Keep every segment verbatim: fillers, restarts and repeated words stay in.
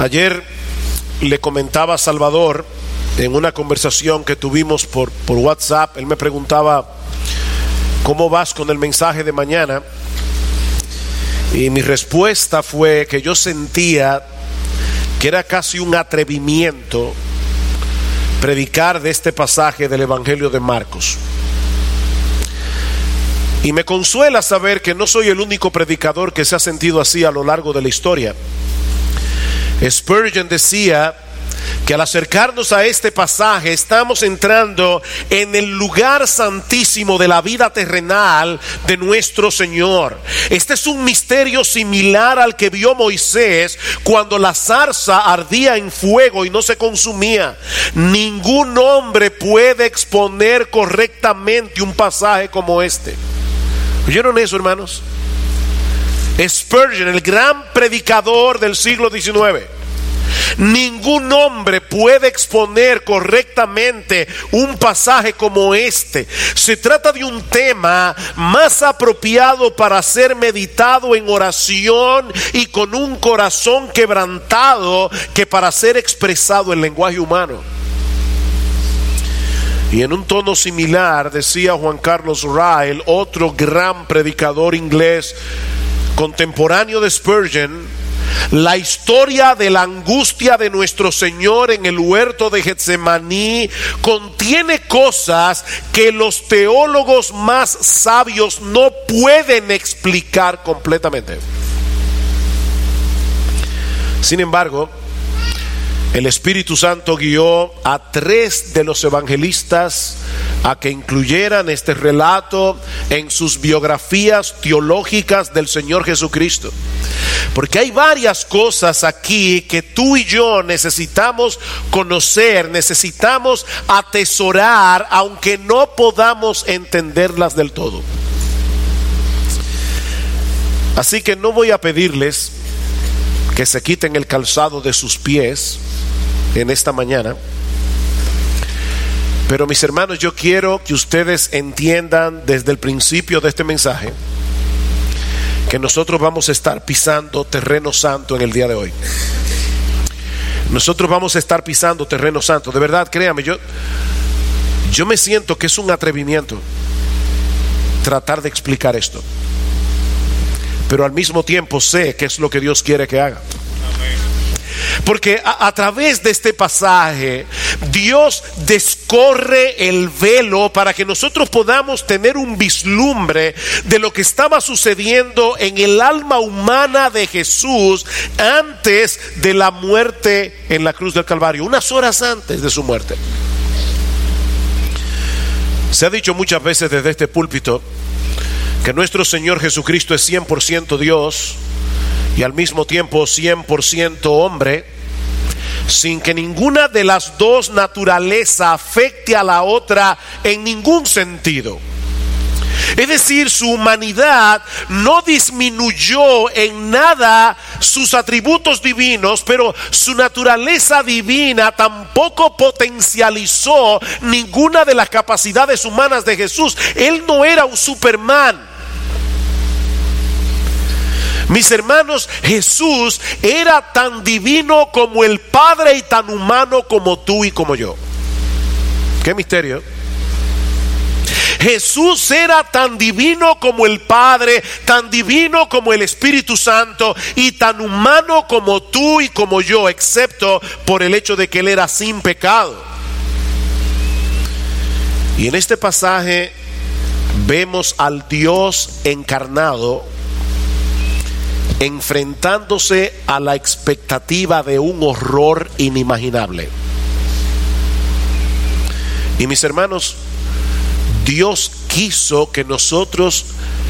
Ayer le comentaba a Salvador en una conversación que tuvimos por, por WhatsApp. Él me preguntaba: ¿cómo vas con el mensaje de mañana? Y mi respuesta fue que yo sentía que era casi un atrevimiento predicar de este pasaje del Evangelio de Marcos. Y me consuela saber que no soy el único predicador que se ha sentido así a lo largo de la historia. Spurgeon decía que al acercarnos a este pasaje estamos entrando en el lugar santísimo de la vida terrenal de nuestro Señor. Este es un misterio similar al que vio Moisés cuando la zarza ardía en fuego y no se consumía. Ningún hombre puede exponer correctamente un pasaje como este. ¿Oyeron eso, hermanos? Spurgeon, el gran predicador del siglo diecinueve. Ningún hombre puede exponer correctamente un pasaje como este. Se trata de un tema más apropiado para ser meditado en oración y con un corazón quebrantado que para ser expresado en lenguaje humano. Y en un tono similar decía Juan Carlos Ryle, otro gran predicador inglés contemporáneo de Spurgeon: la historia de la angustia de nuestro Señor en el huerto de Getsemaní contiene cosas que los teólogos más sabios no pueden explicar completamente. Sin embargo, el Espíritu Santo guió a tres de los evangelistas a que incluyeran este relato en sus biografías teológicas del Señor Jesucristo. Porque hay varias cosas aquí que tú y yo necesitamos conocer, necesitamos atesorar, aunque no podamos entenderlas del todo. Así que no voy a pedirles que se quiten el calzado de sus pies en esta mañana, pero mis hermanos, yo quiero que ustedes entiendan desde el principio de este mensaje que nosotros vamos a estar pisando terreno santo en el día de hoy. Nosotros vamos a estar pisando terreno santo, de verdad, créame, yo, yo me siento que es un atrevimiento tratar de explicar esto, pero al mismo tiempo sé que es lo que Dios quiere que haga. Porque a, a través de este pasaje Dios descorre el velo para que nosotros podamos tener un vislumbre de lo que estaba sucediendo en el alma humana de Jesús antes de la muerte en la cruz del Calvario, unas horas antes de su muerte. Se ha dicho muchas veces desde este púlpito que nuestro Señor Jesucristo es cien por ciento Dios y al mismo tiempo cien por ciento hombre, sin que ninguna de las dos naturalezas afecte a la otra en ningún sentido. Es decir, su humanidad no disminuyó en nada sus atributos divinos, pero su naturaleza divina tampoco potencializó ninguna de las capacidades humanas de Jesús. Él no era un Superman. Mis hermanos, Jesús era tan divino como el Padre y tan humano como tú y como yo. ¿Qué misterio? Jesús era tan divino como el Padre, tan divino como el Espíritu Santo y tan humano como tú y como yo, excepto por el hecho de que Él era sin pecado. Y en este pasaje vemos al Dios encarnado enfrentándose a la expectativa de un horror inimaginable. Y mis hermanos, Dios quiso que nosotros,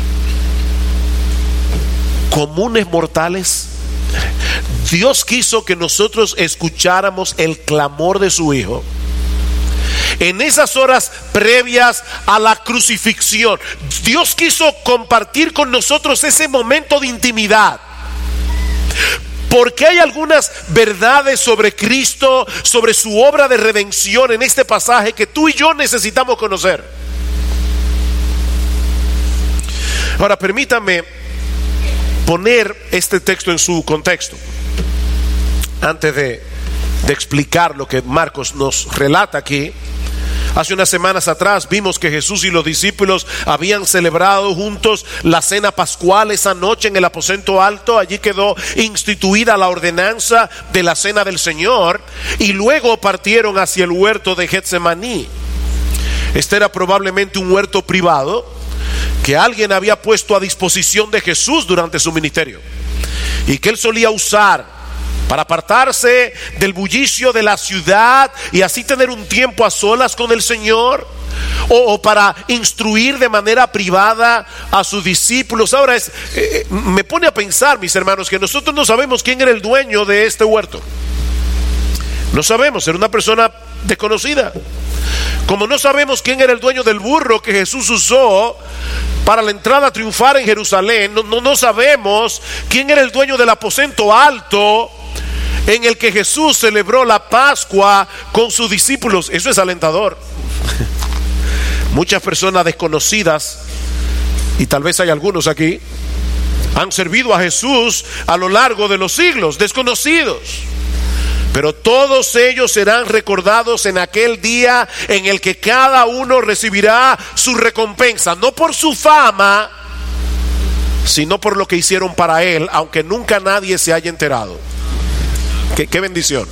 comunes mortales, Dios quiso que nosotros escucháramos el clamor de su Hijo en esas horas previas a la crucifixión. Dios quiso compartir con nosotros ese momento de intimidad, porque hay algunas verdades sobre Cristo, sobre su obra de redención en este pasaje que tú y yo necesitamos conocer. Ahora permítame poner este texto en su contexto. Antes de, de explicar lo que Marcos nos relata aquí, hace unas semanas atrás vimos que Jesús y los discípulos habían celebrado juntos la cena pascual esa noche en el aposento alto. Allí quedó instituida la ordenanza de la cena del Señor y luego partieron hacia el huerto de Getsemaní. Este era probablemente un huerto privado que alguien había puesto a disposición de Jesús durante su ministerio y que él solía usar para apartarse del bullicio de la ciudad y así tener un tiempo a solas con el Señor, o, o para instruir de manera privada a sus discípulos. Ahora es, eh, me pone a pensar, mis hermanos, que nosotros no sabemos quién era el dueño de este huerto. No sabemos, era una persona desconocida. Como no sabemos quién era el dueño del burro que Jesús usó para la entrada triunfal en Jerusalén, no, no, no sabemos quién era el dueño del aposento alto en el que Jesús celebró la Pascua con sus discípulos. Eso es alentador. Muchas personas desconocidas, y tal vez hay algunos aquí, han servido a Jesús a lo largo de los siglos, desconocidos. Pero todos ellos serán recordados en aquel día en el que cada uno recibirá su recompensa, no por su fama, sino por lo que hicieron para él, aunque nunca nadie se haya enterado. Qué, qué bendición.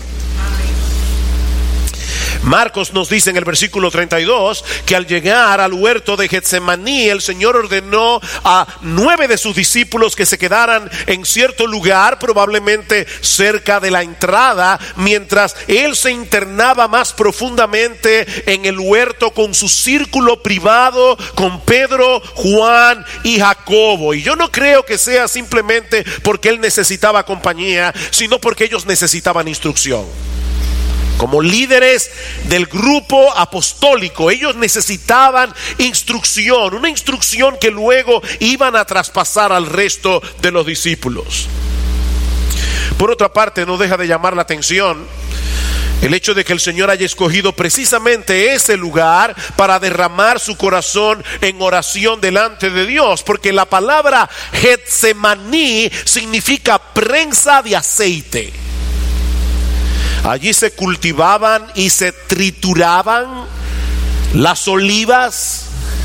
Marcos nos dice en el versículo treinta y dos que al llegar al huerto de Getsemaní, el Señor ordenó a nueve de sus discípulos que se quedaran en cierto lugar, probablemente cerca de la entrada, mientras él se internaba más profundamente en el huerto con su círculo privado, con Pedro, Juan y Jacobo. Y yo no creo que sea simplemente porque él necesitaba compañía, sino porque ellos necesitaban instrucción. Como líderes del grupo apostólico, ellos necesitaban instrucción, una instrucción que luego iban a traspasar al resto de los discípulos. Por otra parte, no deja de llamar la atención el hecho de que el Señor haya escogido precisamente ese lugar para derramar su corazón en oración delante de Dios, porque la palabra Getsemaní significa prensa de aceite. Allí se cultivaban y se trituraban las olivas,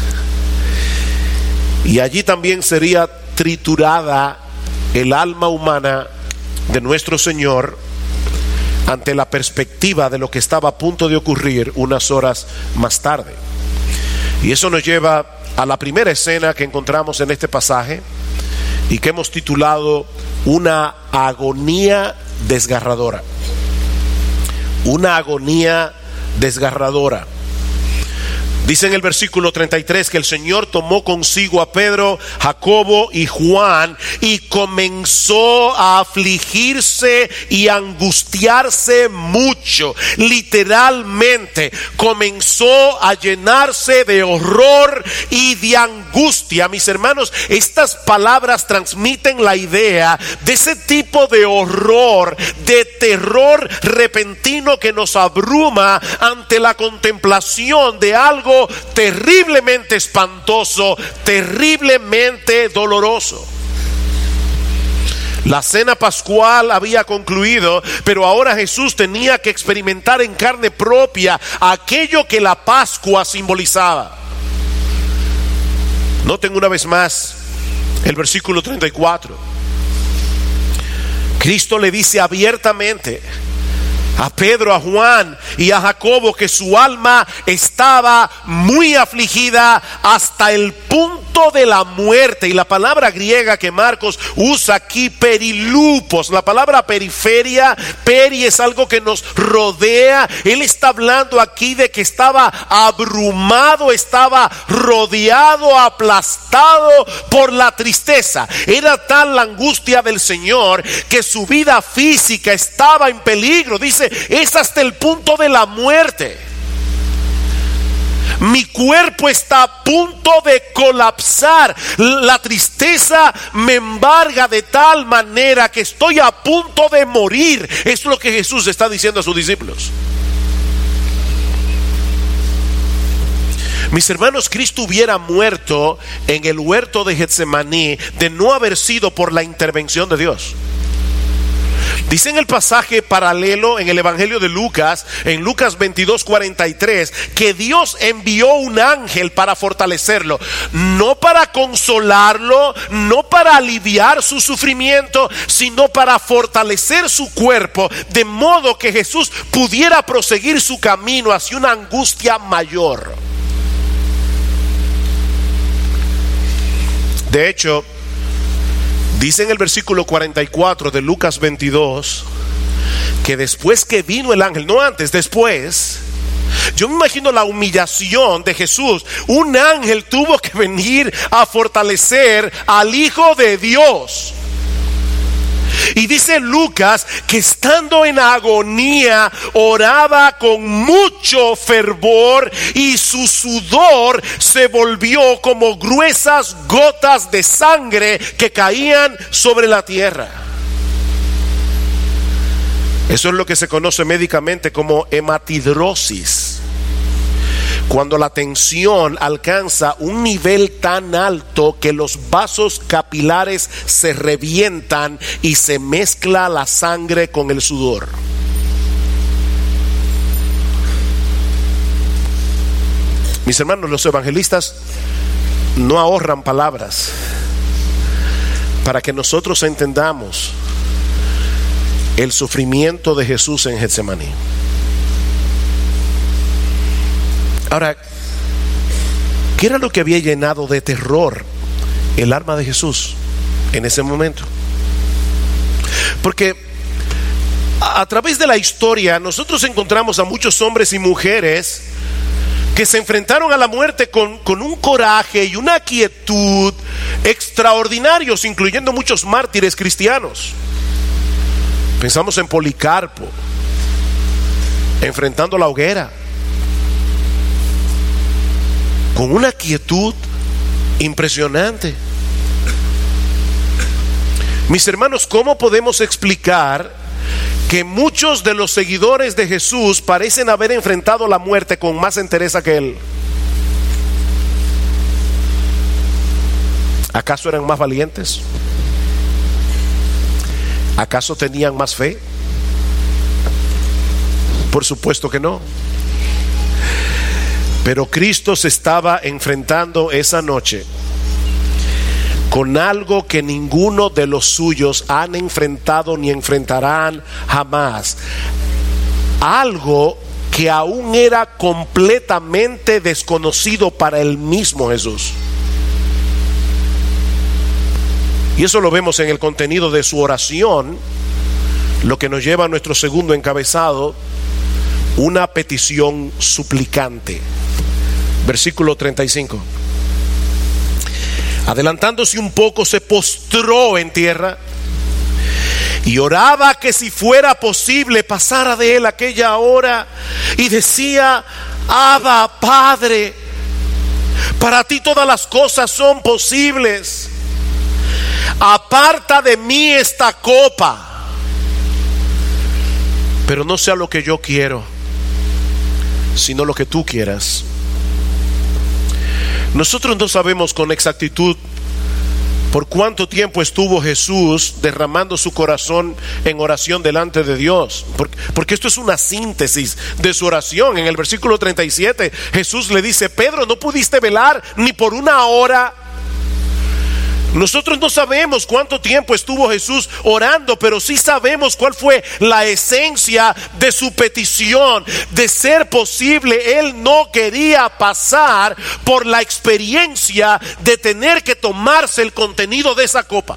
y allí también sería triturada el alma humana de nuestro Señor ante la perspectiva de lo que estaba a punto de ocurrir unas horas más tarde. Y eso nos lleva a la primera escena que encontramos en este pasaje y que hemos titulado una agonía desgarradora. Una agonía desgarradora. Dice en el versículo treinta y tres que el Señor tomó consigo a Pedro, Jacobo y Juan y comenzó a afligirse y angustiarse mucho. Literalmente comenzó a llenarse de horror y de angustia. Mis hermanos, estas palabras transmiten la idea de ese tipo de horror, de terror repentino que nos abruma ante la contemplación de algo terriblemente espantoso, terriblemente doloroso. La cena pascual había concluido, pero ahora Jesús tenía que experimentar en carne propia aquello que la Pascua simbolizaba. Noten una vez más el versículo treinta y cuatro. Cristo le dice abiertamente a Pedro, a Juan y a Jacobo que su alma estaba muy afligida hasta el punto de la muerte. Y la palabra griega que Marcos usa aquí, perilupos, la palabra periferia, peri es algo que nos rodea. Él está hablando aquí de que estaba abrumado, estaba rodeado, aplastado por la tristeza. Era tal la angustia del Señor que su vida física estaba en peligro. Dice, es hasta el punto de la muerte. Mi cuerpo está a punto de colapsar. La tristeza me embarga de tal manera que estoy a punto de morir. Es lo que Jesús está diciendo a sus discípulos. Mis hermanos, Cristo hubiera muerto en el huerto de Getsemaní de no haber sido por la intervención de Dios. Dice en el pasaje paralelo en el Evangelio de Lucas, en Lucas veintidós cuarenta y tres, que Dios envió un ángel para fortalecerlo, no para consolarlo, no para aliviar su sufrimiento, sino para fortalecer su cuerpo, de modo que Jesús pudiera proseguir su camino hacia una angustia mayor. De hecho, dice en el versículo cuarenta y cuatro de Lucas veintidós que después que vino el ángel, no antes, después, yo me imagino la humillación de Jesús. Un ángel tuvo que venir a fortalecer al Hijo de Dios. Y dice Lucas que estando en agonía oraba con mucho fervor y su sudor se volvió como gruesas gotas de sangre que caían sobre la tierra. Eso es lo que se conoce médicamente como hematidrosis. Cuando la tensión alcanza un nivel tan alto que los vasos capilares se revientan y se mezcla la sangre con el sudor. Mis hermanos, los evangelistas no ahorran palabras para que nosotros entendamos el sufrimiento de Jesús en Getsemaní. Ahora, ¿qué era lo que había llenado de terror el alma de Jesús en ese momento? Porque a, a través de la historia nosotros encontramos a muchos hombres y mujeres que se enfrentaron a la muerte con, con un coraje y una quietud extraordinarios, incluyendo muchos mártires cristianos. Pensamos en Policarpo, enfrentando la hoguera, con una quietud impresionante. Mis hermanos, ¿cómo podemos explicar que muchos de los seguidores de Jesús parecen haber enfrentado la muerte con más entereza que él? ¿Acaso eran más valientes? ¿Acaso tenían más fe? Por supuesto que no. Pero Cristo se estaba enfrentando esa noche con algo que ninguno de los suyos han enfrentado ni enfrentarán jamás. Algo que aún era completamente desconocido para el mismo Jesús. Y eso lo vemos en el contenido de su oración, lo que nos lleva a nuestro segundo encabezado, una petición suplicante. Versículo treinta y cinco. Adelantándose un poco, se postró en tierra y oraba que si fuera posible pasara de él aquella hora, y decía: Abba, Padre, para ti todas las cosas son posibles. Aparta de mí esta copa, pero no sea lo que yo quiero, sino lo que tú quieras. Nosotros no sabemos con exactitud por cuánto tiempo estuvo Jesús derramando su corazón en oración delante de Dios, porque, porque esto es una síntesis de su oración. En el versículo treinta y siete, Jesús le dice: Pedro, ¿no pudiste velar ni por una hora? Nosotros no sabemos cuánto tiempo estuvo Jesús orando, pero sí sabemos cuál fue la esencia de su petición. De ser posible, él no quería pasar por la experiencia de tener que tomarse el contenido de esa copa.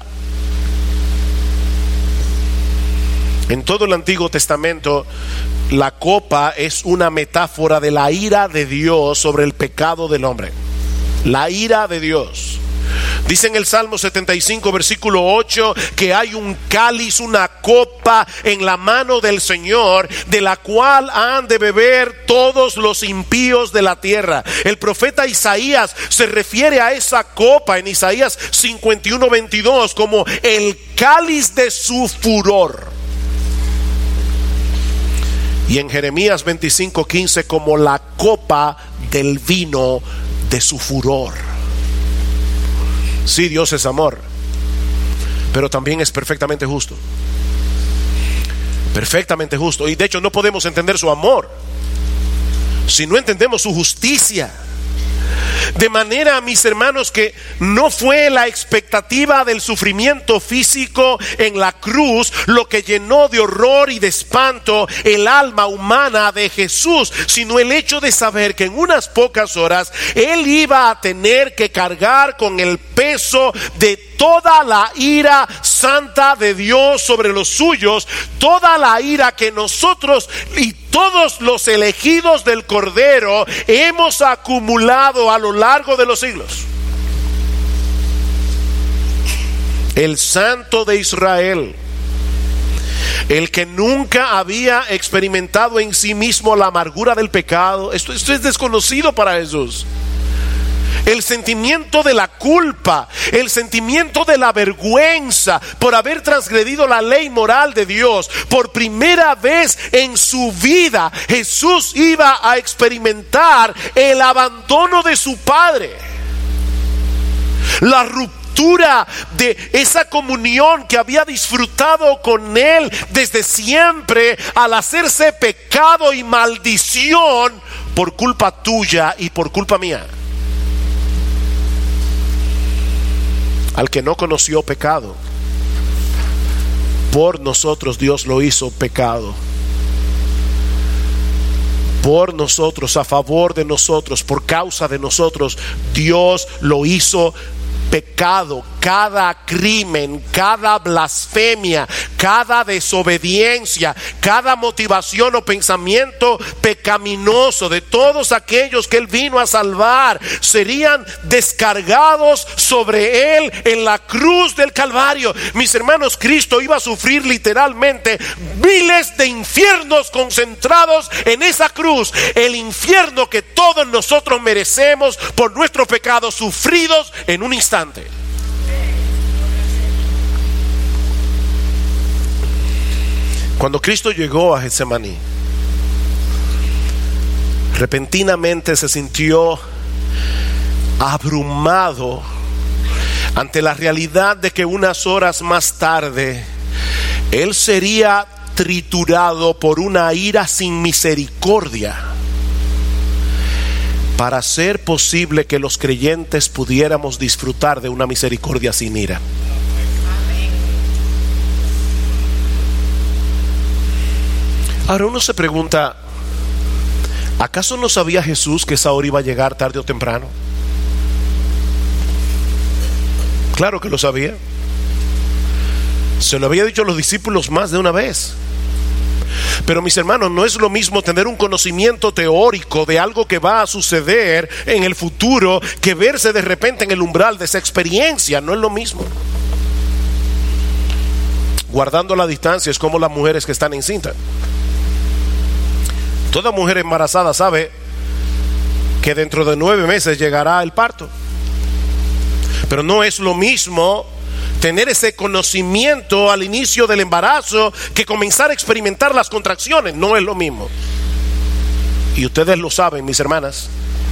En todo el Antiguo Testamento, la copa es una metáfora de la ira de Dios sobre el pecado del hombre. La ira de Dios. Dice en el Salmo setenta y cinco versículo ocho que hay un cáliz, una copa en la mano del Señor, de la cual han de beber todos los impíos de la tierra. El profeta Isaías se refiere a esa copa en Isaías cincuenta y uno veintidós como el cáliz de su furor, y en Jeremías veinticinco quince como la copa del vino de su furor. Sí, Dios es amor, pero también es perfectamente justo. perfectamente justo. Y de hecho no podemos entender su amor si no entendemos su justicia. De manera, mis hermanos, que no fue la expectativa del sufrimiento físico en la cruz lo que llenó de horror y de espanto el alma humana de Jesús, sino el hecho de saber que en unas pocas horas Él iba a tener que cargar con el peso de toda la ira santa de Dios sobre los suyos, toda la ira que nosotros y todos los elegidos del Cordero hemos acumulado a lo largo de los siglos. El Santo de Israel, el que nunca había experimentado en sí mismo la amargura del pecado, esto, esto es desconocido para Jesús. El sentimiento de la culpa, el sentimiento de la vergüenza por haber transgredido la ley moral de Dios. Por primera vez en su vida, Jesús iba a experimentar el abandono de su Padre, la ruptura de esa comunión que había disfrutado con Él desde siempre, al hacerse pecado y maldición por culpa tuya y por culpa mía. Al que no conoció pecado, por nosotros Dios lo hizo pecado. Por nosotros, a favor de nosotros, por causa de nosotros, Dios lo hizo pecado. Cada crimen, cada blasfemia, cada desobediencia, cada motivación o pensamiento pecaminoso de todos aquellos que Él vino a salvar, serían descargados sobre Él en la cruz del Calvario. Mis hermanos, Cristo iba a sufrir literalmente miles de infiernos concentrados en esa cruz. El infierno que todos nosotros merecemos por nuestros pecados sufridos en un instante. Cuando Cristo llegó a Getsemaní, repentinamente se sintió abrumado ante la realidad de que unas horas más tarde Él sería triturado por una ira sin misericordia, para hacer posible que los creyentes pudiéramos disfrutar de una misericordia sin ira. Ahora uno se pregunta, ¿acaso no sabía Jesús que esa hora iba a llegar tarde o temprano? Claro que lo sabía. Se lo había dicho a los discípulos más de una vez. Pero mis hermanos, no es lo mismo tener un conocimiento teórico de algo que va a suceder en el futuro que verse de repente en el umbral de esa experiencia. No es lo mismo. Guardando la distancia es como las mujeres que están encintas. Toda mujer embarazada sabe que dentro de nueve meses llegará el parto. Pero no es lo mismo tener ese conocimiento al inicio del embarazo que comenzar a experimentar las contracciones. No es lo mismo. Y ustedes lo saben, mis hermanas.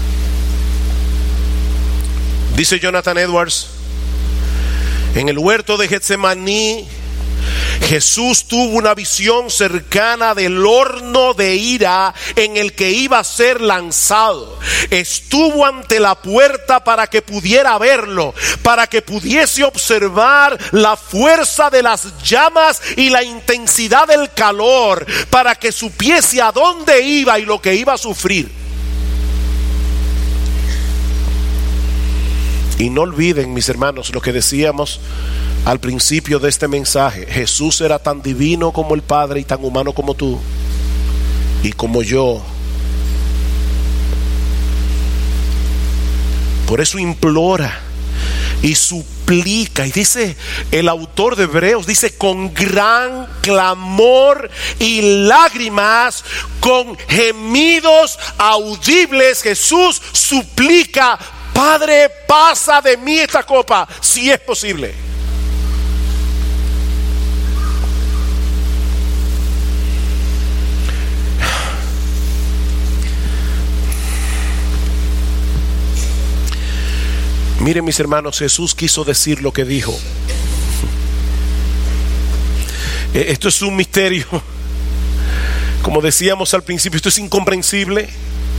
Dice Jonathan Edwards: en el huerto de Getsemaní, Jesús tuvo una visión cercana del horno de ira en el que iba a ser lanzado. Estuvo ante la puerta para que pudiera verlo, para que pudiese observar la fuerza de las llamas y la intensidad del calor, para que supiese a dónde iba y lo que iba a sufrir. Y no olviden, mis hermanos, lo que decíamos al principio de este mensaje: Jesús era tan divino como el Padre y tan humano como tú y como yo. Por eso implora y suplica, y dice el autor de Hebreos, dice: con gran clamor y lágrimas, con gemidos audibles, Jesús suplica: Padre, pasa de mí esta copa, si es posible. Miren, mis hermanos, Jesús quiso decir lo que dijo. Esto es un misterio Como decíamos al principio, esto es incomprensible.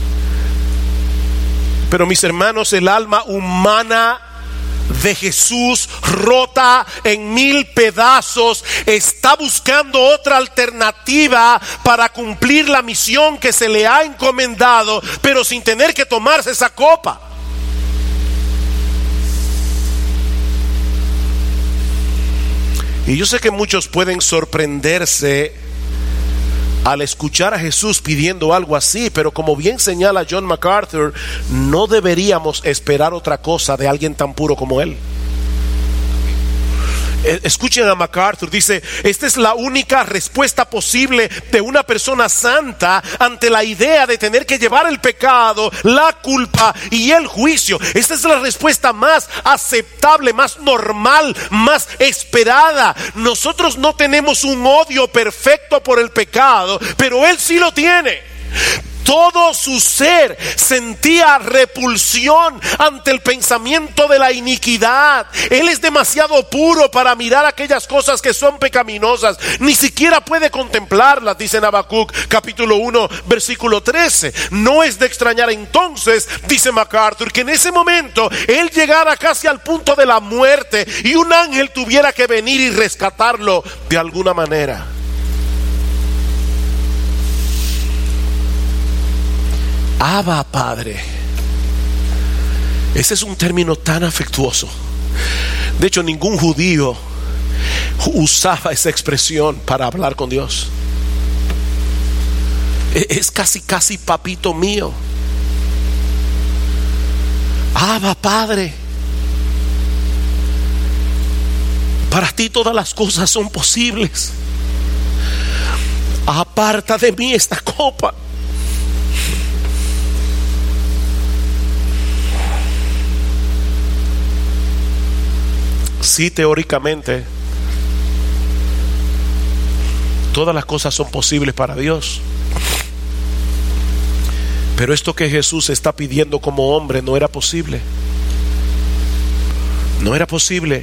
Pero mis hermanos, el alma humana de Jesús, rota en mil pedazos, está buscando otra alternativa para cumplir la misión que se le ha encomendado, pero sin tener que tomarse esa copa. Y yo sé que muchos pueden sorprenderse al escuchar a Jesús pidiendo algo así, pero como bien señala John MacArthur, no deberíamos esperar otra cosa de alguien tan puro como él. Escuchen a MacArthur, dice: esta es la única respuesta posible de una persona santa ante la idea de tener que llevar el pecado, la culpa y el juicio. Esta es la respuesta más aceptable, más normal, más esperada. Nosotros no tenemos un odio perfecto por el pecado, pero él sí lo tiene. Todo su ser sentía repulsión ante el pensamiento de la iniquidad. Él es demasiado puro para mirar aquellas cosas que son pecaminosas. Ni siquiera puede contemplarlas, dice en Habacuc capítulo uno versículo trece. No es de extrañar entonces, dice MacArthur, que en ese momento él llegara casi al punto de la muerte y un ángel tuviera que venir y rescatarlo de alguna manera. Abba, Padre. Ese es un término tan afectuoso. De hecho, ningún judío usaba esa expresión para hablar con Dios. Es casi, casi papito mío. Abba, Padre. Para ti todas las cosas son posibles. Aparta de mí esta copa. Sí, teóricamente todas las cosas son posibles para Dios, pero esto que Jesús está pidiendo como hombre no era posible. No era posible.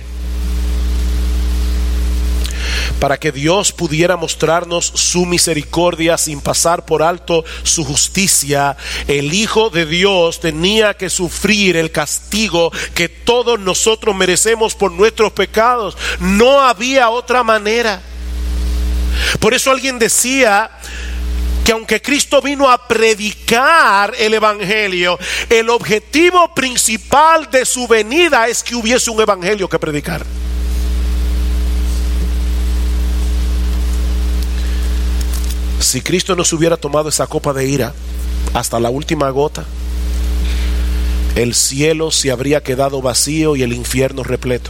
Para que Dios pudiera mostrarnos su misericordia sin pasar por alto su justicia, el Hijo de Dios tenía que sufrir el castigo que todos nosotros merecemos por nuestros pecados. No había otra manera. Por eso alguien decía que aunque Cristo vino a predicar el evangelio, el objetivo principal de su venida es que hubiese un evangelio que predicar. Si Cristo no se hubiera tomado esa copa de ira hasta la última gota, el cielo se habría quedado vacío y el infierno repleto.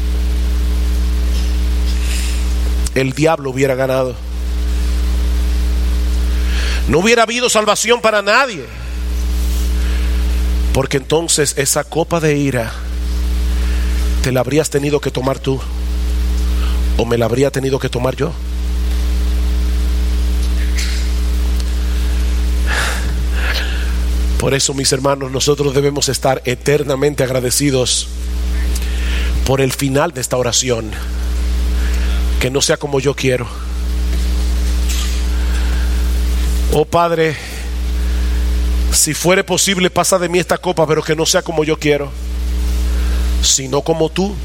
El diablo hubiera ganado. No hubiera habido salvación para nadie, porque entonces esa copa de ira te la habrías tenido que tomar tú, o me la habría tenido que tomar yo. Por eso, mis hermanos, nosotros debemos estar eternamente agradecidos por el final de esta oración. Que no sea como yo quiero. Oh Padre, si fuere posible, pasa de mí esta copa, pero que no sea como yo quiero, sino como tú.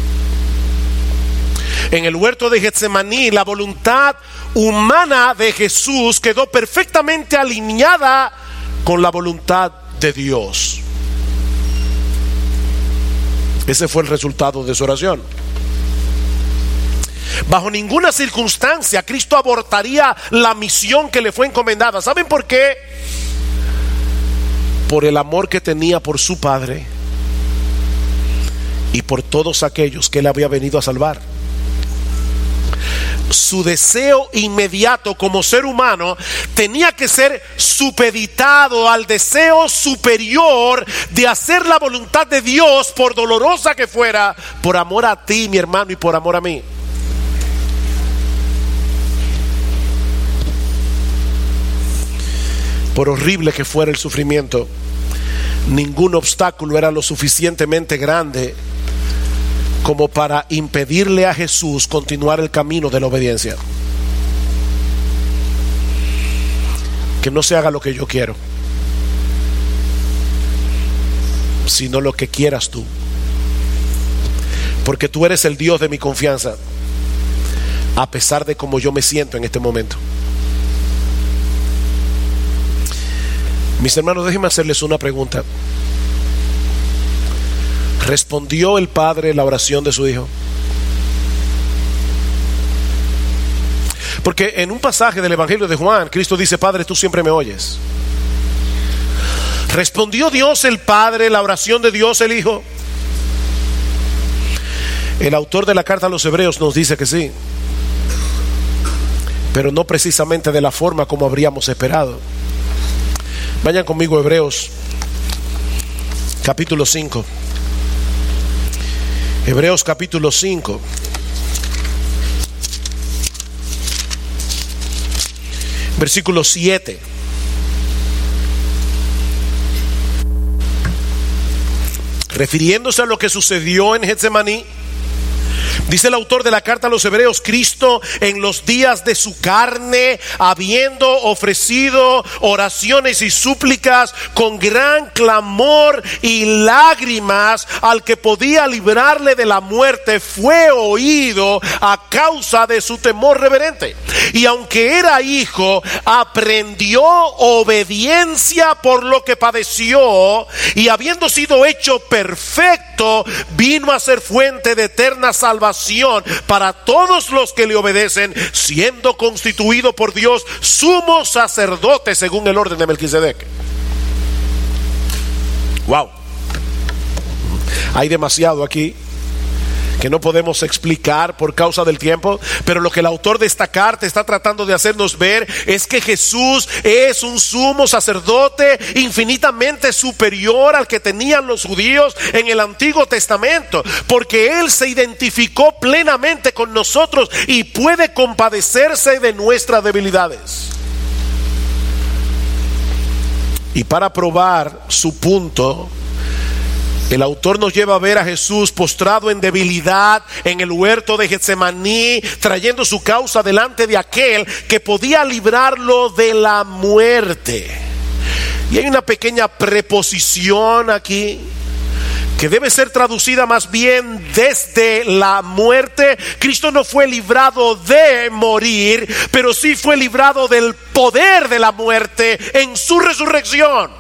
En el huerto de Getsemaní, la voluntad humana de Jesús quedó perfectamente alineada con la voluntad de Dios. Ese fue el resultado de su oración. Bajo ninguna circunstancia Cristo abortaría la misión que le fue encomendada. ¿Saben por qué? Por el amor que tenía por su Padre y por todos aquellos que él había venido a salvar. Su deseo inmediato como ser humano tenía que ser supeditado al deseo superior de hacer la voluntad de Dios, por dolorosa que fuera, por amor a ti, mi hermano, y por amor a mí. Por horrible que fuera el sufrimiento, ningún obstáculo era lo suficientemente grande como para impedirle a Jesús continuar el camino de la obediencia. que no se haga lo que yo quiero, sino lo que quieras tú, porque tú eres el Dios de mi confianza, a pesar de cómo yo me siento en este momento. Mis hermanos, déjenme hacerles una pregunta. ¿Respondió el Padre la oración de su Hijo? Porque en un pasaje del Evangelio de Juan, Cristo dice: Padre, tú siempre me oyes. ¿Respondió Dios el Padre la oración de Dios el Hijo? El autor de la carta a los Hebreos nos dice que sí, pero no precisamente de la forma como habríamos esperado. Vayan conmigo a Hebreos capítulo cinco. Hebreos capítulo cinco. Versículo siete. Refiriéndose a lo que sucedió en Getsemaní, dice el autor de la carta a los Hebreos: Cristo, en los días de su carne, habiendo ofrecido oraciones y súplicas con gran clamor y lágrimas al que podía librarle de la muerte, fue oído a causa de su temor reverente. Y aunque era hijo, aprendió obediencia por lo que padeció, y habiendo sido hecho perfecto, vino a ser fuente de eterna salvación para todos los que le obedecen, siendo constituido por Dios sumo sacerdote según el orden de Melquisedec. Wow, hay demasiado aquí que no podemos explicar por causa del tiempo, pero lo que el autor de esta carta está tratando de hacernos ver es que Jesús es un sumo sacerdote infinitamente superior al que tenían los judíos en el Antiguo Testamento, porque Él se identificó plenamente con nosotros y puede compadecerse de nuestras debilidades. Y para probar su punto, el autor nos lleva a ver a Jesús postrado en debilidad en el huerto de Getsemaní, trayendo su causa delante de aquel que podía librarlo de la muerte. Y hay una pequeña preposición aquí que debe ser traducida más bien desde la muerte. Cristo no fue librado de morir, pero sí fue librado del poder de la muerte en su resurrección.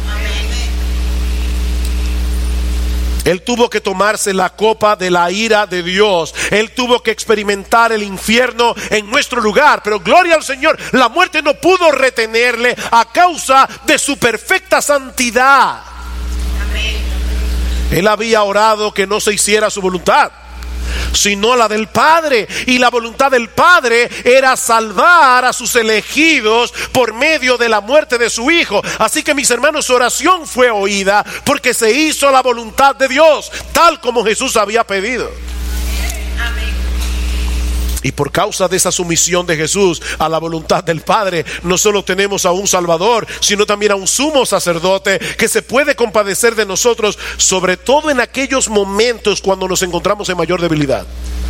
Él tuvo que tomarse la copa de la ira de Dios. Él tuvo que experimentar el infierno en nuestro lugar. Pero gloria al Señor, la muerte no pudo retenerle a causa de su perfecta santidad. Amén. Él había orado que no se hiciera su voluntad, sino la del Padre, y la voluntad del Padre era salvar a sus elegidos por medio de la muerte de su Hijo. Así que, mis hermanos, su oración fue oída porque se hizo la voluntad de Dios, tal como Jesús había pedido. Amén. Y por causa de esa sumisión de Jesús a la voluntad del Padre, no solo tenemos a un Salvador, sino también a un sumo sacerdote que se puede compadecer de nosotros, sobre todo en aquellos momentos cuando nos encontramos en mayor debilidad.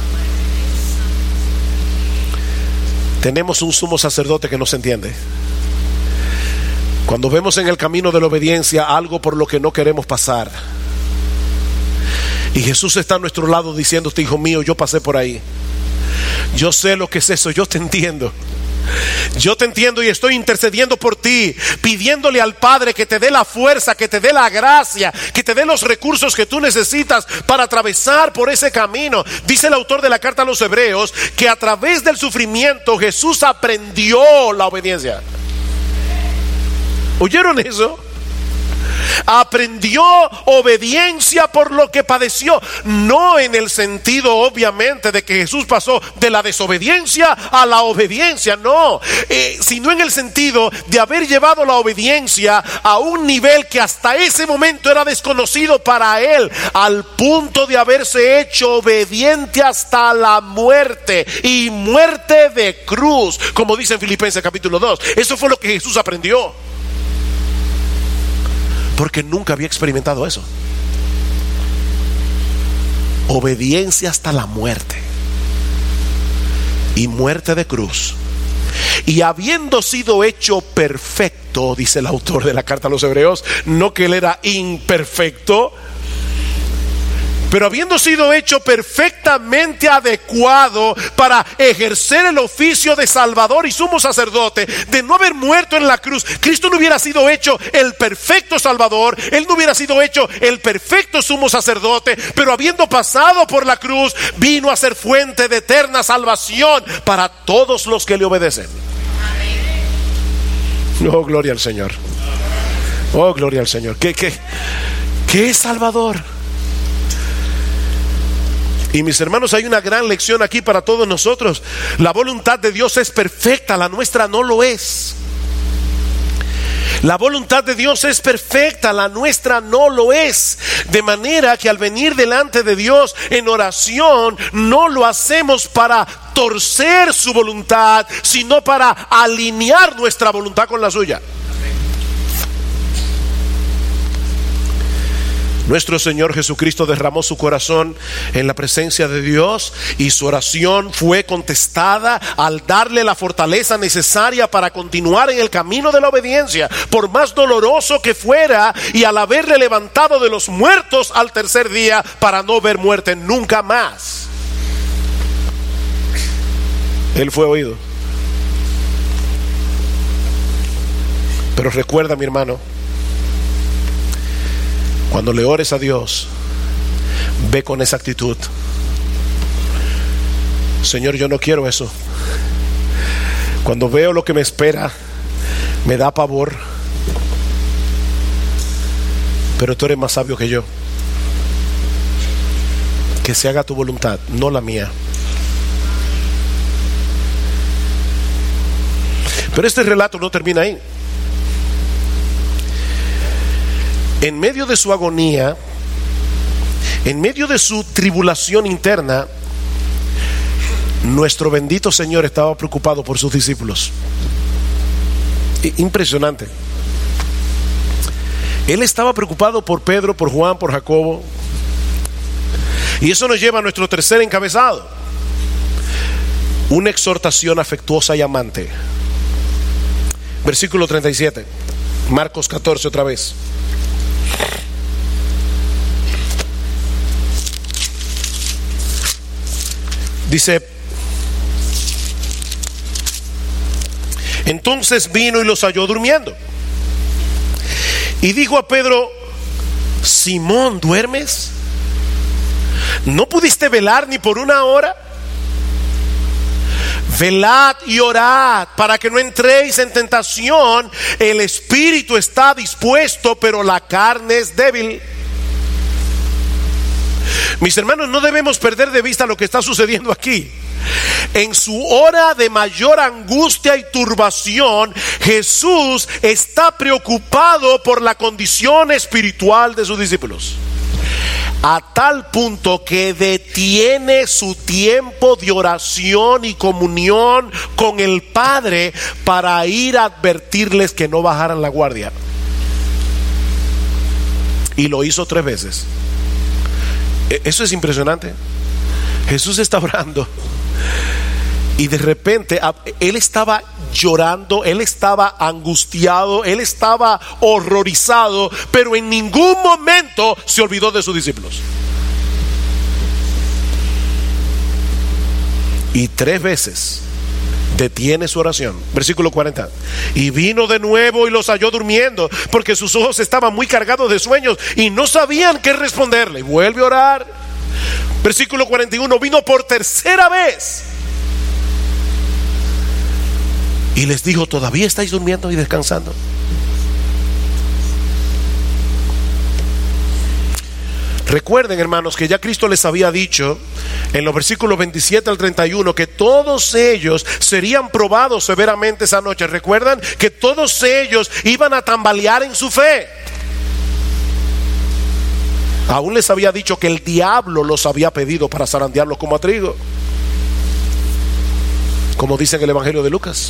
Tenemos un sumo sacerdote que nos entiende. Cuando vemos en el camino de la obediencia algo por lo que no queremos pasar, y Jesús está a nuestro lado diciéndote: hijo mío, yo pasé por ahí, yo sé lo que es eso, yo te entiendo. Yo te entiendo y estoy intercediendo por ti, pidiéndole al Padre que te dé la fuerza, que te dé la gracia, que te dé los recursos que tú necesitas para atravesar por ese camino. Dice el autor de la carta a los Hebreos que a través del sufrimiento Jesús aprendió la obediencia. ¿Oyeron eso? Aprendió obediencia por lo que padeció. No en el sentido, obviamente, de que Jesús pasó de la desobediencia a la obediencia, no, eh, sino en el sentido de haber llevado la obediencia a un nivel que hasta ese momento era desconocido para él, al punto de haberse hecho obediente hasta la muerte, y muerte de cruz, como dice en Filipenses capítulo dos. Eso fue lo que Jesús aprendió, porque nunca había experimentado eso. Obediencia hasta la muerte, y muerte de cruz. y habiendo sido hecho perfecto, dice el autor de la carta a los Hebreos, no que él era imperfecto, pero habiendo sido hecho perfectamente adecuado para ejercer el oficio de Salvador y sumo sacerdote, de no haber muerto en la cruz, Cristo no hubiera sido hecho el perfecto Salvador, Él no hubiera sido hecho el perfecto sumo sacerdote, pero habiendo pasado por la cruz, vino a ser fuente de eterna salvación para todos los que le obedecen. Oh, gloria al Señor. Oh, gloria al Señor. ¿Qué, qué, qué es Salvador? Y mis hermanos, hay una gran lección aquí para todos nosotros. La voluntad de Dios es perfecta, la nuestra no lo es. La voluntad de Dios es perfecta, la nuestra no lo es. De manera que al venir delante de Dios en oración, no lo hacemos para torcer su voluntad, sino para alinear nuestra voluntad con la suya. Nuestro Señor Jesucristo derramó su corazón en la presencia de Dios y su oración fue contestada al darle la fortaleza necesaria para continuar en el camino de la obediencia, por más doloroso que fuera, y al haberle levantado de los muertos al tercer día para no ver muerte nunca más. Él fue oído. Pero recuerda, mi hermano, cuando le ores a Dios, ve con esa actitud: Señor, yo no quiero eso. Cuando veo lo que me espera, me da pavor, pero tú eres más sabio que yo. Que se haga tu voluntad, no la mía. Pero este relato no termina ahí. En medio de su agonía, en medio de su tribulación interna, nuestro bendito Señor estaba preocupado por sus discípulos. Impresionante. Él estaba preocupado por Pedro, por Juan, por Jacobo. Y eso nos lleva a nuestro tercer encabezado: una exhortación afectuosa y amante. Versículo treinta y siete, Marcos catorce otra vez. Dice: entonces vino y los halló durmiendo, y dijo a Pedro: Simón, ¿duermes? ¿No pudiste velar ni por una hora? Velad y orad para que no entréis en tentación. El espíritu está dispuesto, pero la carne es débil. Mis hermanos, no debemos perder de vista lo que está sucediendo aquí. En su hora de mayor angustia y turbación, Jesús está preocupado por la condición espiritual de sus discípulos, a tal punto que detiene su tiempo de oración y comunión con el Padre para ir a advertirles que no bajaran la guardia. Y lo hizo tres veces. Eso es impresionante. Jesús está orando y de repente él estaba llorando, él estaba angustiado, él estaba horrorizado, pero en ningún momento se olvidó de sus discípulos. Y tres veces detiene su oración. Versículo cuarenta. Y vino de nuevo y los halló durmiendo, porque sus ojos estaban muy cargados de sueños y no sabían qué responderle. Y vuelve a orar. Versículo cuarenta y uno. Vino por tercera vez y les dijo: ¿todavía estáis durmiendo y descansando? Recuerden, hermanos, que ya Cristo les había dicho en los versículos veintisiete al treinta y uno que todos ellos serían probados severamente esa noche. Recuerdan que todos ellos iban a tambalear en su fe. Aún les había dicho que el diablo los había pedido para zarandearlos como a trigo, como dice en el Evangelio de Lucas.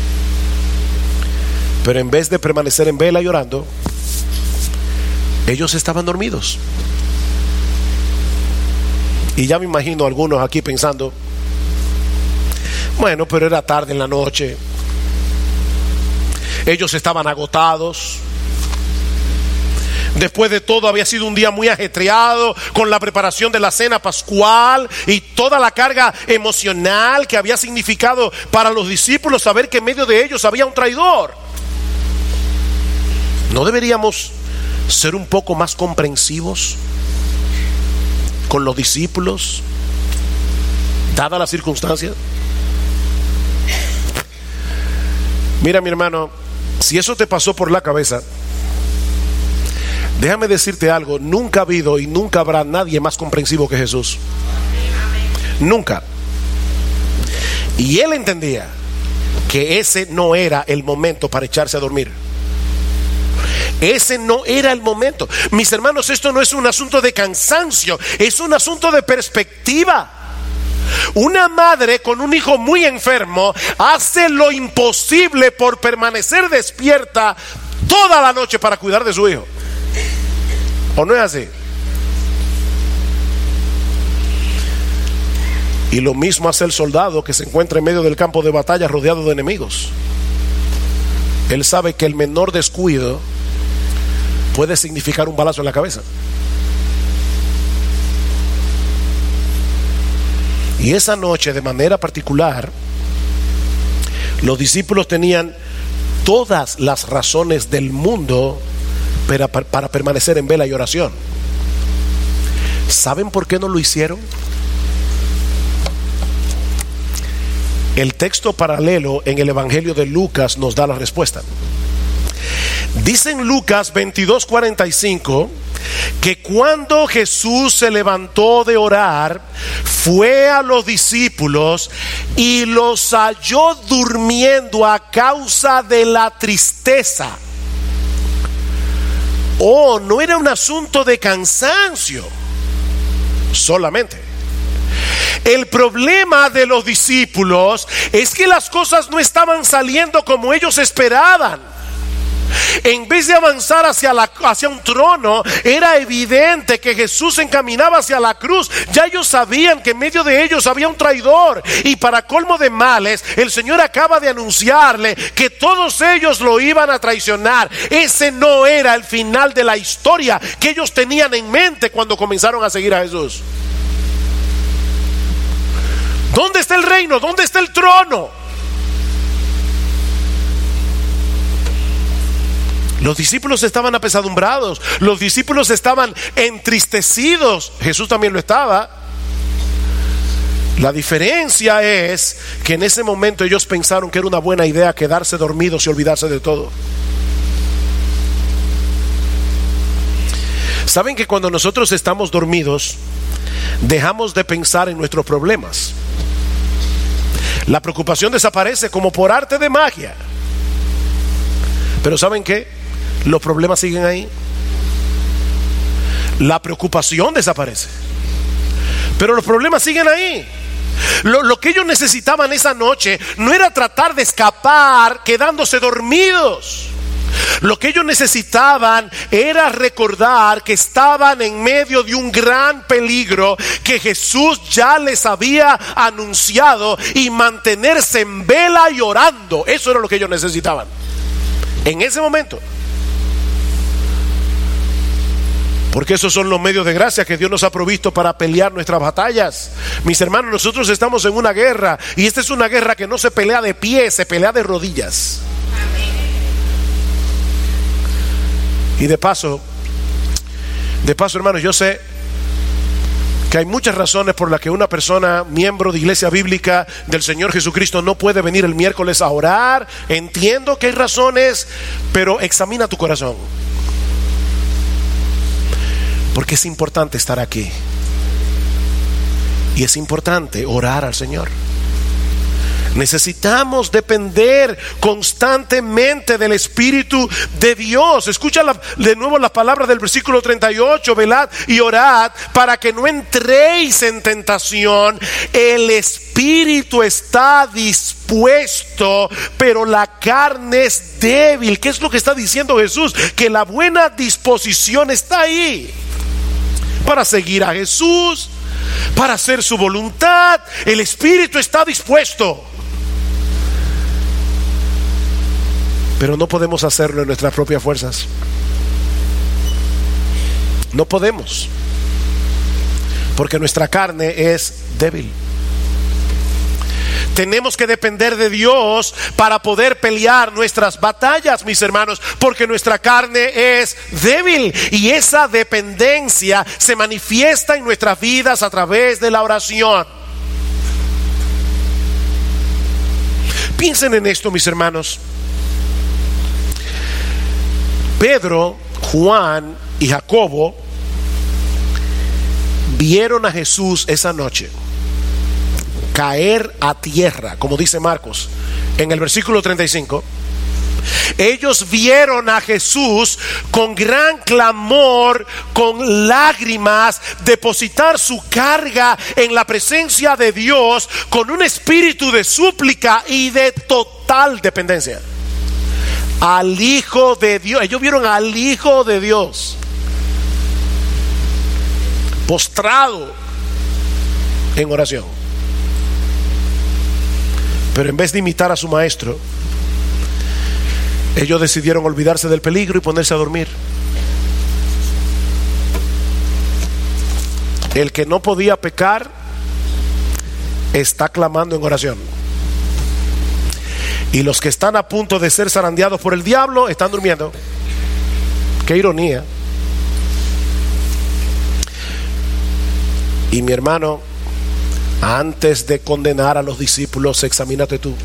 Pero en vez de permanecer en vela y orando, ellos estaban dormidos. Y ya me imagino a algunos aquí pensando: bueno, pero era tarde en la noche, Ellos estaban agotados. Después de todo había sido un día muy ajetreado con la preparación de la cena pascual y toda la carga emocional que había significado para los discípulos saber que en medio de ellos había un traidor. ¿No deberíamos ser un poco más comprensivos con los discípulos, dadas las circunstancias? Mira, mi hermano, si eso te pasó por la cabeza, déjame decirte algo: nunca ha habido y nunca habrá nadie más comprensivo que Jesús. Nunca. Y él entendía que ese no era el momento para echarse a dormir. Ese no era el momento. Mis hermanos, esto no es un asunto de cansancio, es un asunto de perspectiva. Una madre con un hijo muy enfermo hace lo imposible por permanecer despierta toda la noche para cuidar de su hijo. ¿O no es así? Y lo mismo hace el soldado que se encuentra en medio del campo de batalla rodeado de enemigos. Él sabe que el menor descuido puede significar un balazo en la cabeza. Y esa noche, de manera particular, los discípulos tenían todas las razones del mundo para, para permanecer en vela y oración. ¿Saben por qué no lo hicieron? El texto paralelo en el Evangelio de Lucas nos da la respuesta. Dice en Lucas veintidós cuarenta y cinco que cuando Jesús se levantó de orar, fue a los discípulos y los halló durmiendo a causa de la tristeza. Oh, no era un asunto de cansancio solamente. El problema de los discípulos es que las cosas no estaban saliendo como ellos esperaban. En vez de avanzar hacia, la, hacia un trono, era evidente que Jesús se encaminaba hacia la cruz. Ya ellos sabían que en medio de ellos había un traidor. Y para colmo de males, el Señor acaba de anunciarle que todos ellos lo iban a traicionar. Ese no era el final de la historia que ellos tenían en mente cuando comenzaron a seguir a Jesús. ¿Dónde está el reino? ¿Dónde está el trono? Los discípulos estaban apesadumbrados, los discípulos estaban entristecidos. Jesús también lo estaba. La diferencia es que en ese momento ellos pensaron que era una buena idea quedarse dormidos y olvidarse de todo. ¿Saben que cuando nosotros estamos dormidos, dejamos de pensar en nuestros problemas? La preocupación desaparece como por arte de magia. Pero ¿saben qué? Los problemas siguen ahí. La preocupación desaparece, pero los problemas siguen ahí. Lo, lo que ellos necesitaban esa noche no era tratar de escapar quedándose dormidos. Lo que ellos necesitaban era recordar que estaban en medio de un gran peligro que Jesús ya les había anunciado, y mantenerse en vela y orando. Eso era lo que ellos necesitaban en ese momento. Porque esos son los medios de gracia que Dios nos ha provisto para pelear nuestras batallas. Mis hermanos, nosotros estamos en una guerra, y esta es una guerra que no se pelea de pie, se pelea de rodillas. Y de paso, de paso, hermanos, yo sé que hay muchas razones por las que una persona, miembro de Iglesia Bíblica del Señor Jesucristo, no puede venir el miércoles a orar. Entiendo que hay razones, pero examina tu corazón. Porque es importante estar aquí. Y es importante orar al Señor. Necesitamos depender constantemente del Espíritu de Dios. Escucha la, de nuevo las palabras del versículo treinta y ocho. Velad y orad para que no entréis en tentación. El Espíritu está dispuesto, pero la carne es débil. ¿Qué es lo que está diciendo Jesús? Que la buena disposición está ahí para seguir a Jesús, para hacer su voluntad. El Espíritu está dispuesto, Pero no podemos hacerlo en nuestras propias fuerzas. No podemos, porque nuestra carne es débil. Tenemos que depender de Dios para poder pelear nuestras batallas, mis hermanos, porque nuestra carne es débil y esa dependencia se manifiesta en nuestras vidas a través de la oración. Piensen en esto, mis hermanos. Pedro, Juan y Jacobo vieron a Jesús esa noche caer a tierra, como dice Marcos en el versículo treinta y cinco. Ellos vieron a Jesús con gran clamor, con lágrimas, depositar su carga en la presencia de Dios con un espíritu de súplica y de total dependencia al Hijo de Dios. Ellos vieron al Hijo de Dios postrado en oración. Pero en vez de imitar a su maestro, ellos decidieron olvidarse del peligro y ponerse a dormir. El que no podía pecar está clamando en oración, y los que están a punto de ser zarandeados por el diablo están durmiendo. Qué ironía. Y mi hermano, antes de condenar a los discípulos, examínate tú.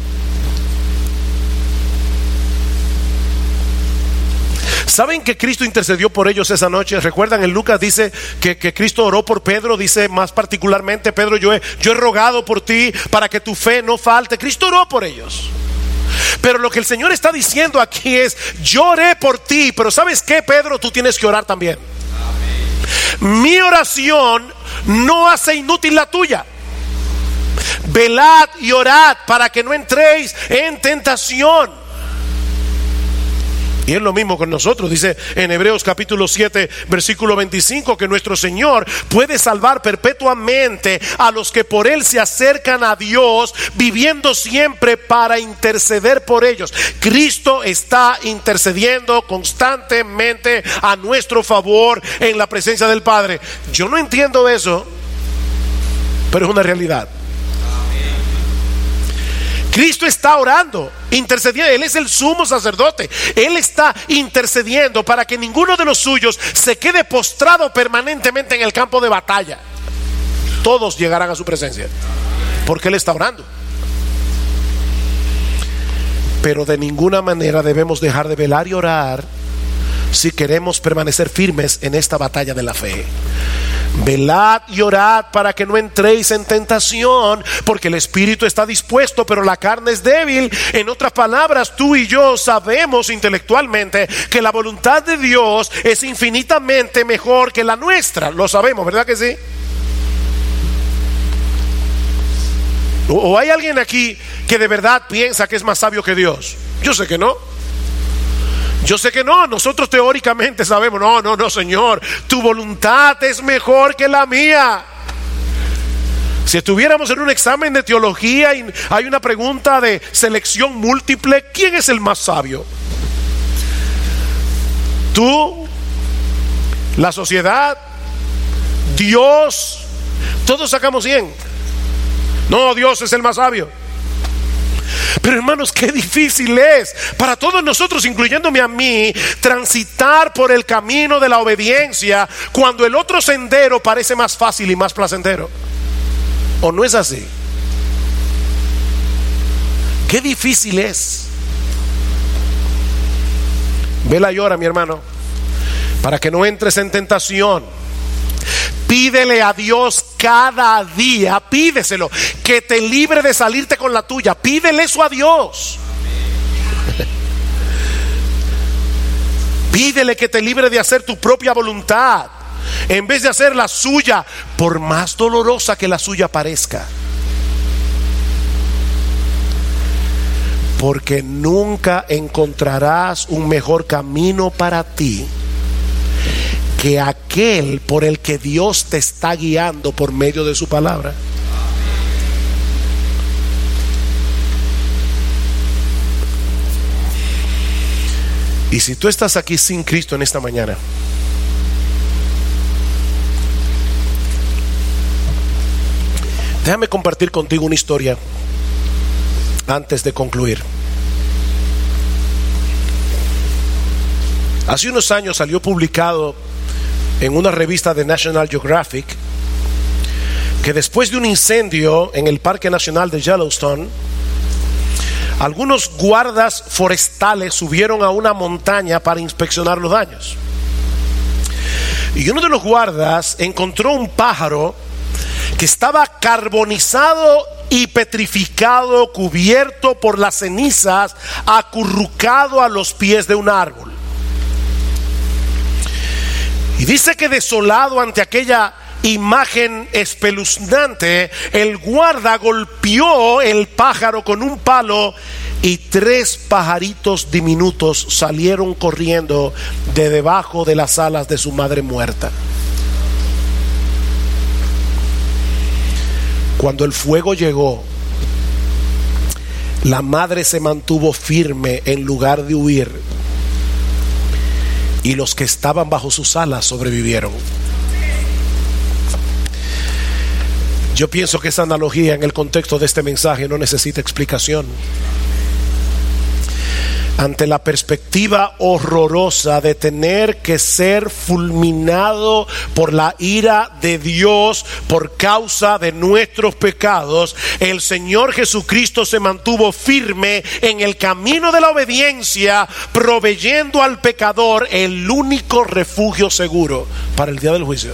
¿Saben que Cristo intercedió por ellos esa noche? ¿Recuerdan? En Lucas dice que, que Cristo oró por Pedro. Dice más particularmente: Pedro, yo he, yo he rogado por ti para que tu fe no falte. Cristo oró por ellos. Pero lo que el Señor está diciendo aquí es: yo oré por ti, pero ¿sabes qué, Pedro? Tú tienes que orar también. Amén. Mi oración no hace inútil la tuya. Velad y orad para que no entréis en tentación. Y es lo mismo con nosotros. Dice en Hebreos capítulo siete versículo veinticinco que nuestro Señor puede salvar perpetuamente a los que por Él se acercan a Dios, viviendo siempre para interceder por ellos. Cristo está intercediendo constantemente a nuestro favor en la presencia del Padre. Yo no entiendo eso, pero es una realidad. Cristo está orando, intercediendo. Él es el sumo sacerdote. Él está intercediendo para que ninguno de los suyos se quede postrado permanentemente en el campo de batalla. Todos llegarán a su presencia, porque Él está orando. Pero de ninguna manera debemos dejar de velar y orar si queremos permanecer firmes en esta batalla de la fe. Velad y orad para que no entréis en tentación, porque el espíritu está dispuesto, pero la carne es débil. En otras palabras, tú y yo sabemos intelectualmente que la voluntad de Dios es infinitamente mejor que la nuestra. Lo sabemos, ¿verdad que sí? ¿O hay alguien aquí que de verdad piensa que es más sabio que Dios? Yo sé que no. Yo sé que no, nosotros teóricamente sabemos, no, no, no, Señor, tu voluntad es mejor que la mía. Si estuviéramos en un examen de teología y hay una pregunta de selección múltiple, ¿quién es el más sabio? ¿Tú? ¿La sociedad? ¿Dios? Todos sacamos cien. No, Dios es el más sabio. Pero hermanos, qué difícil es para todos nosotros, incluyéndome a mí, transitar por el camino de la obediencia cuando el otro sendero parece más fácil y más placentero. ¿O no es así? Qué difícil es. Vela y ora, mi hermano, para que no entres en tentación. Pídele a Dios cada día, pídeselo, que te libre de salirte con la tuya. Pídele eso a Dios. Pídele que te libre de hacer tu propia voluntad en vez de hacer la suya, por más dolorosa que la suya parezca. Porque nunca encontrarás un mejor camino para ti que aquel por el que Dios te está guiando por medio de su palabra. Y si tú estás aquí sin Cristo en esta mañana, déjame compartir contigo una historia antes de concluir. Hace unos años salió publicado en una revista de National Geographic que después de un incendio en el Parque Nacional de Yellowstone, algunos guardas forestales subieron a una montaña para inspeccionar los daños. Y uno de los guardas encontró un pájaro que estaba carbonizado y petrificado, cubierto por las cenizas, acurrucado a los pies de un árbol. Y dice que desolado ante aquella imagen espeluznante, el guarda golpeó el pájaro con un palo y tres pajaritos diminutos salieron corriendo de debajo de las alas de su madre muerta. Cuando el fuego llegó, la madre se mantuvo firme en lugar de huir, y los que estaban bajo sus alas sobrevivieron. Yo pienso que esa analogía en el contexto de este mensaje no necesita explicación. Ante la perspectiva horrorosa de tener que ser fulminado por la ira de Dios por causa de nuestros pecados, el Señor Jesucristo se mantuvo firme en el camino de la obediencia, proveyendo al pecador el único refugio seguro para el día del juicio.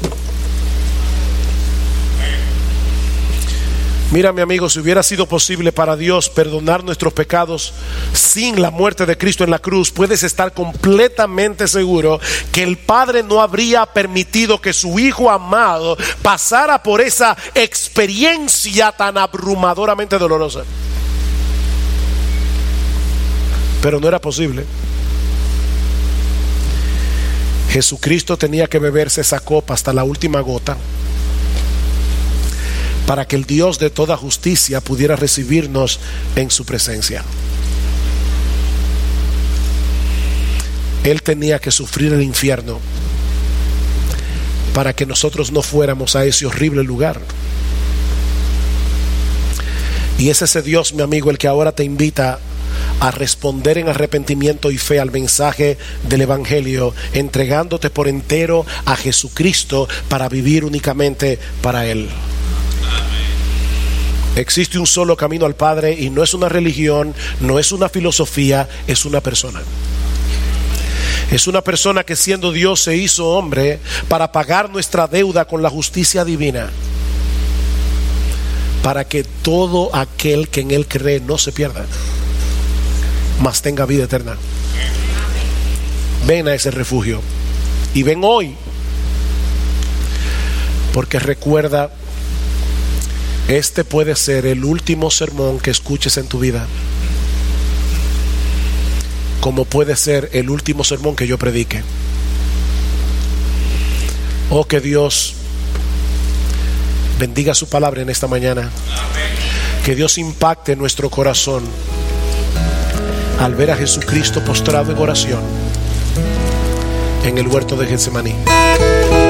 Mira, mi amigo, si hubiera sido posible para Dios perdonar nuestros pecados sin la muerte de Cristo en la cruz, puedes estar completamente seguro que el Padre no habría permitido que su Hijo amado pasara por esa experiencia tan abrumadoramente dolorosa. Pero no era posible. Jesucristo tenía que beberse esa copa hasta la última gota, para que el Dios de toda justicia pudiera recibirnos en su presencia. Él tenía que sufrir el infierno para que nosotros no fuéramos a ese horrible lugar. Y es ese Dios, mi amigo, el que ahora te invita a responder en arrepentimiento y fe al mensaje del Evangelio, entregándote por entero a Jesucristo para vivir únicamente para Él. Existe un solo camino al Padre, y no es una religión, no es una filosofía, es una persona. Es una persona que, siendo Dios, se hizo hombre para pagar nuestra deuda con la justicia divina, para que todo aquel que en Él cree no se pierda, mas tenga vida eterna. Ven a ese refugio, y ven hoy, porque recuerda, este puede ser el último sermón que escuches en tu vida, como puede ser el último sermón que yo predique. Oh, que Dios bendiga su palabra en esta mañana. Que Dios impacte nuestro corazón al ver a Jesucristo postrado en oración en el huerto de Getsemaní.